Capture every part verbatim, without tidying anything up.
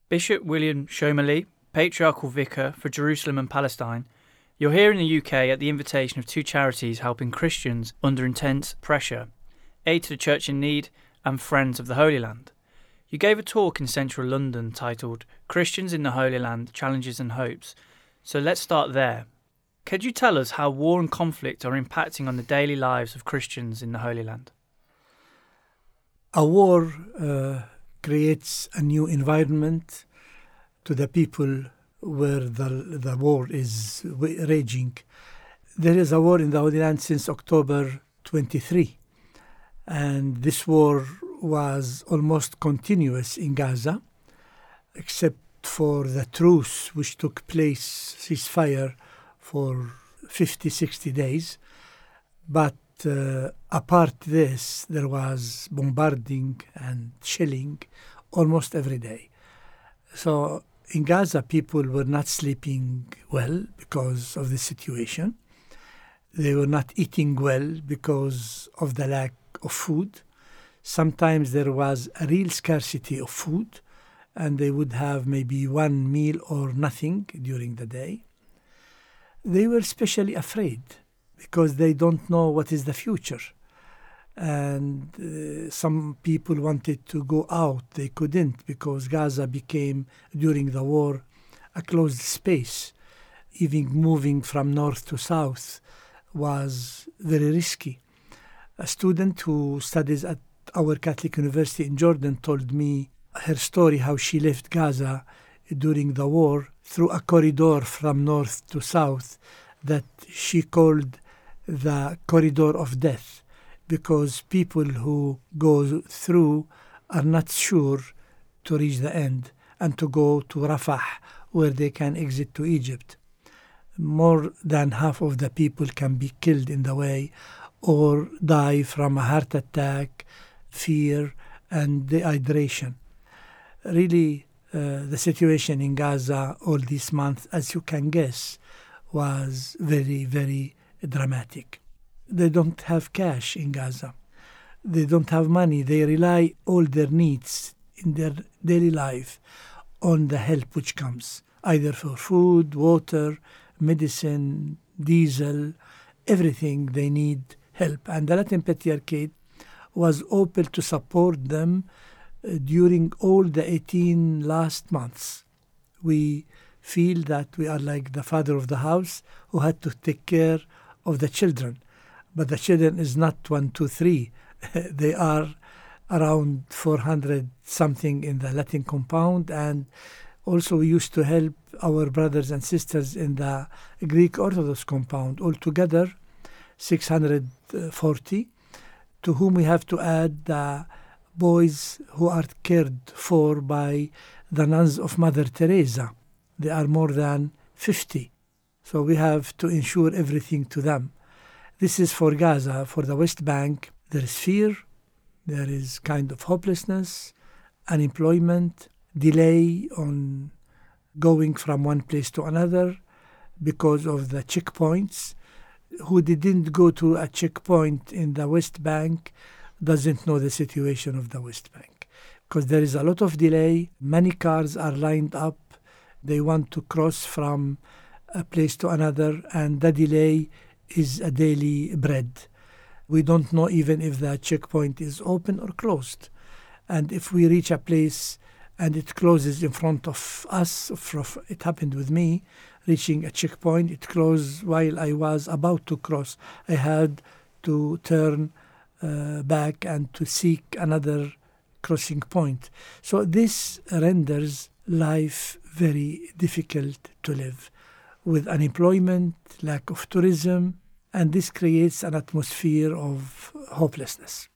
Bishop William Shomali, Patriarchal Vicar for Jerusalem and Palestine, you're here in the U K at the invitation of two charities helping Christians under intense pressure, Aid to the Church in Need and Friends of the Holy Land. You gave a talk in central London titled Christians in the Holy Land, Challenges and Hopes. So let's start there. Could you tell us how war and conflict are impacting on the daily lives of Christians in the Holy Land? A war uh, creates a new environment to the people where the, the war is raging. There is a war in the Holy Land since October twenty-third, and this war was almost continuous in Gaza, except for the truce which took place, ceasefire, for fifty, sixty days. But uh, apart this, there was bombarding and shelling almost every day. So in Gaza, people were not sleeping well because of the situation. They were not eating well because of the lack of food. Sometimes there was a real scarcity of food, and they would have maybe one meal or nothing during the day. They were especially afraid because they don't know what is the future. And uh, some people wanted to go out. They couldn't because Gaza became, during the war, a closed space. Even moving from north to south was very risky. A student who studies at our Catholic University in Jordan told me her story, how she left Gaza during the war through a corridor from north to south that she called the corridor of death, because people who go through are not sure to reach the end and to go to Rafah, where they can exit to Egypt. More than half of the people can be killed in the way or die from a heart attack, fear, and dehydration. Really, uh, the situation in Gaza all these months, as you can guess, was very, very dramatic. They don't have cash in Gaza. They don't have money. They rely all their needs in their daily life on the help which comes, either for food, water, medicine, diesel, everything they need help. And the Latin Patriarchate was open to support them uh, during all the eighteen last months. We feel that we are like the father of the house who had to take care of the children. But the children is not one, two, three. They are around four hundred something in the Latin compound. And also we used to help our brothers and sisters in the Greek Orthodox compound, altogether six hundred forty, to whom we have to add the boys who are cared for by the nuns of Mother Teresa. They are more than fifty. So we have to ensure everything to them. This is for Gaza. For the West Bank, there is fear, there is kind of hopelessness, unemployment, delay on going from one place to another because of the checkpoints. Who didn't go to a checkpoint in the West Bank doesn't know the situation of the West Bank, because there is a lot of delay. Many cars are lined up. They want to cross from a place to another, and the delay is a daily bread. We don't know even if the checkpoint is open or closed. And if we reach a place and it closes in front of us, it happened with me, reaching a checkpoint, it closed while I was about to cross. I had to turn uh, back and to seek another crossing point. So this renders life very difficult to live, with unemployment, lack of tourism, and this creates an atmosphere of hopelessness.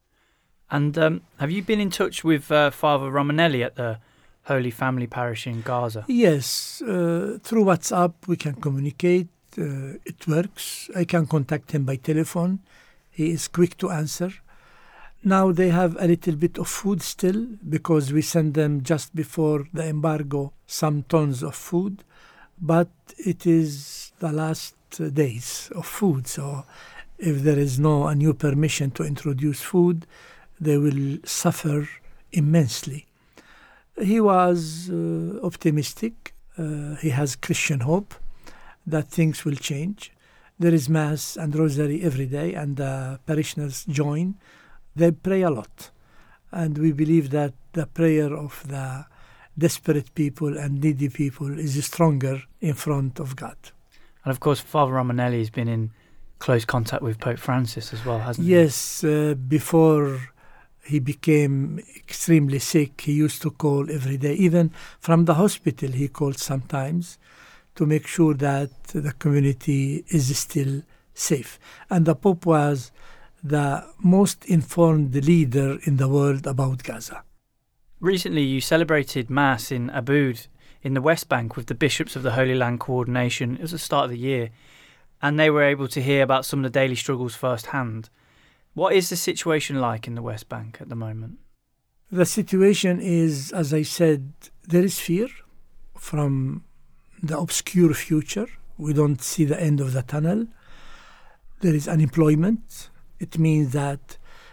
And um, have you been in touch with uh, Father Romanelli at the Holy Family Parish in Gaza? Yes, uh, through WhatsApp we can communicate. Uh, it works. I can contact him by telephone. He is quick to answer. Now they have a little bit of food still, because we send them just before the embargo some tons of food, but it is the last days of food. So if there is no a new permission to introduce food, they will suffer immensely. He was uh, optimistic. Uh, he has Christian hope that things will change. There is Mass and Rosary every day, and the parishioners join. They pray a lot. And we believe that the prayer of the desperate people and needy people is stronger in front of God. And of course, Father Romanelli has been in close contact with Pope Francis as well, hasn't he? Yes, uh, before he became extremely sick, he used to call every day. Even from the hospital, he called sometimes to make sure that the community is still safe. And the Pope was the most informed leader in the world about Gaza. Recently, you celebrated Mass in Aboud in the West Bank with the Bishops of the Holy Land Coordination. It was the start of the year, and they were able to hear about some of the daily struggles firsthand. What is the situation like in the West Bank at the moment? The situation is, as I said, there is fear from the obscure future. We don't see the end of the tunnel. There is unemployment. It means that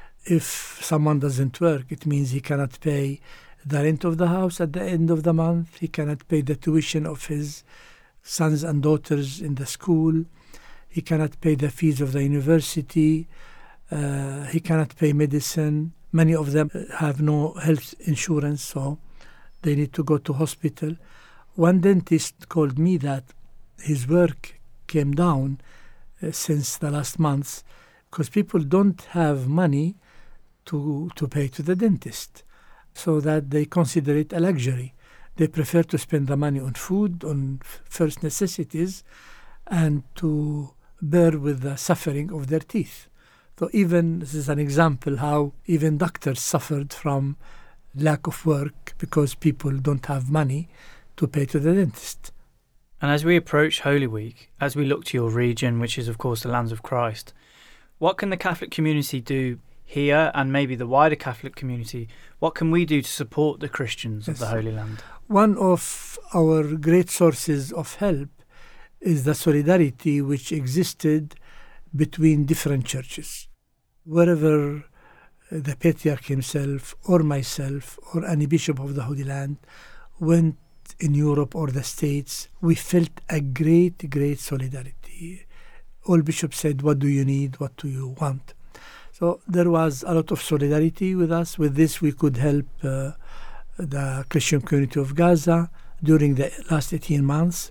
if someone doesn't work, it means he cannot pay the rent of the house at the end of the month. He cannot pay the tuition of his sons and daughters in the school. He cannot pay the fees of the university. Uh, he cannot pay medicine. Many of them have no health insurance, so they need to go to hospital. One dentist called me that his work came down uh, since the last months because people don't have money to to pay to the dentist, so that they consider it a luxury. They prefer to spend the money on food, on f- first necessities, and to bear with the suffering of their teeth. So even, this is an example how even doctors suffered from lack of work because people don't have money to pay to the dentist. And as we approach Holy Week, as we look to your region, which is of course the Lands of Christ, what can the Catholic community do here and maybe the wider Catholic community? What can we do to support the Christians Yes. of the Holy Land? One of our great sources of help is the solidarity which existed between different churches. Wherever the Patriarch himself or myself or any bishop of the Holy Land went in Europe or the States, we felt a great, great solidarity. All bishops said, what do you need? What do you want? So there was a lot of solidarity with us. With this, we could help uh, the Christian community of Gaza during the last eighteen months.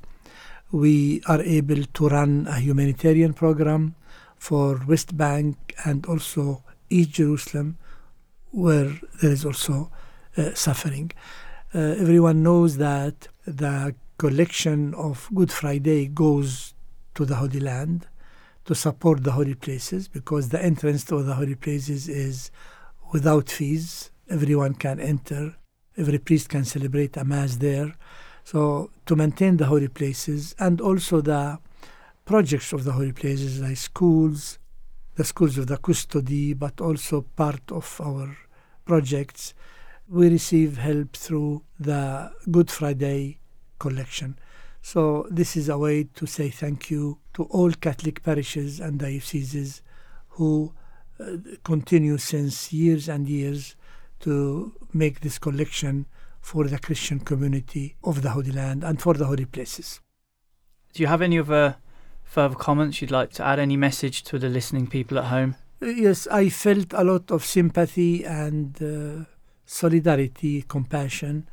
We are able to run a humanitarian program for West Bank and also East Jerusalem, where there is also uh, suffering. Uh, everyone knows that the collection of Good Friday goes to the Holy Land to support the holy places, because the entrance to the holy places is without fees. Everyone can enter. Every priest can celebrate a Mass there. So to maintain the holy places, and also the projects of the holy places like schools, the schools of the custody, but also part of our projects, we receive help through the Good Friday collection. So this is a way to say thank you to all Catholic parishes and dioceses who uh, continue since years and years to make this collection for the Christian community of the Holy Land and for the holy places. Do you have any other further comments you'd like to add? Any message to the listening people at home? Yes, I felt a lot of sympathy and uh, solidarity, compassion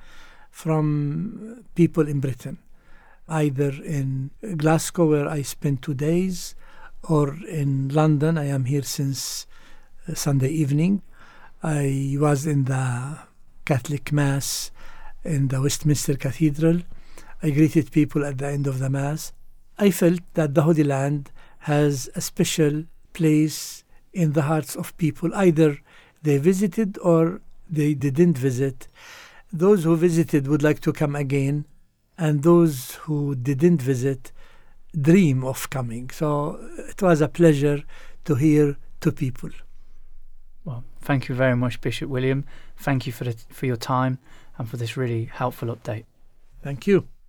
from people in Britain, either in Glasgow, where I spent two days, or in London. I am here since uh, Sunday evening. I was in the Catholic Mass in the Westminster Cathedral. I greeted people at the end of the Mass. I felt that the Holy Land has a special place in the hearts of people. Either they visited or they didn't visit. Those who visited would like to come again, and those who didn't visit dream of coming. So it was a pleasure to hear to people. Well, thank you very much, Bishop William. Thank you for the, for your time and for this really helpful update. Thank you.